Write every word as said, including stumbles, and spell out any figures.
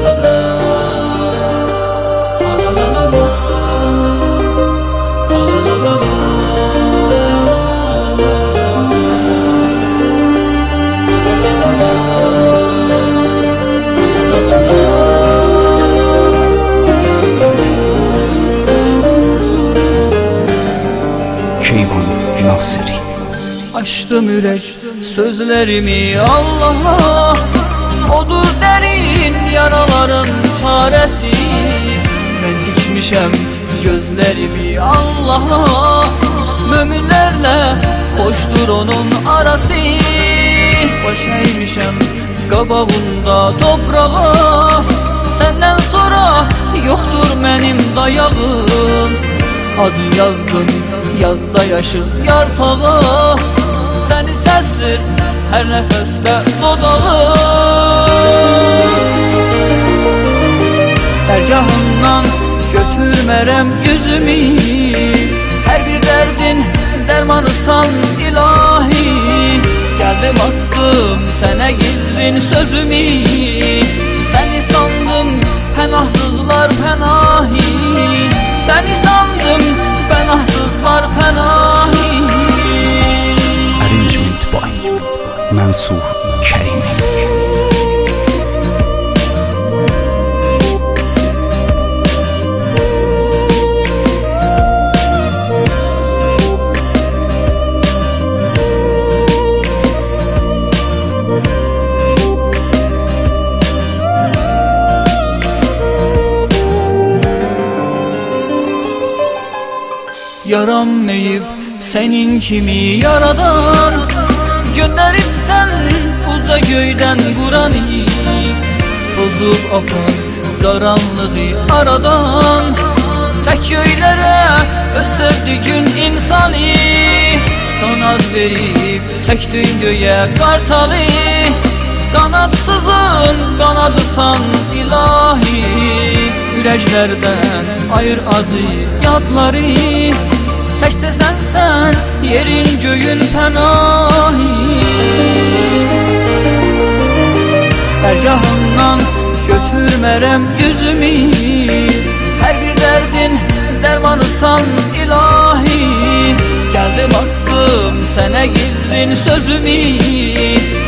Açtım yürek sözlerimi Allah'a, odur derin yaraların çaresi. Ben dikmişem gözlerimi Allah'a, müminlerle hoştur onun arası. Baş eğmişem qabağında toprağa, senden sonra yoktur benim dayağım. Adı yazdım yazda yaşıl yarpağa, seni sestir her nefeste dodağım. Dergahından götürmerem yüzümü, her bir derdin dermanısan ilahi. Geldim açtım sana gizlin sözümü, seni sandım penahsızlar penahi. Seni sandım penahsızlar penahi. Arrangement by Mansur Karimi. Yaranmayıp senin kimi yaradan, gönderip sen uca göyden Kur'an'ı. Bozup apan karanlığı aradan, tek göylere östürdüğün insanı. Kanat verip çektin göğe kartalı, kanatsızın kanadısan ilahi. Yüreklerden ayır acı yadları, tekçe sensen yerin göğün penahi. Dergahından götürmerem yüzümü, her bir derdin dermanısan ilahi. Geldim açtım sana gizlin sözümü,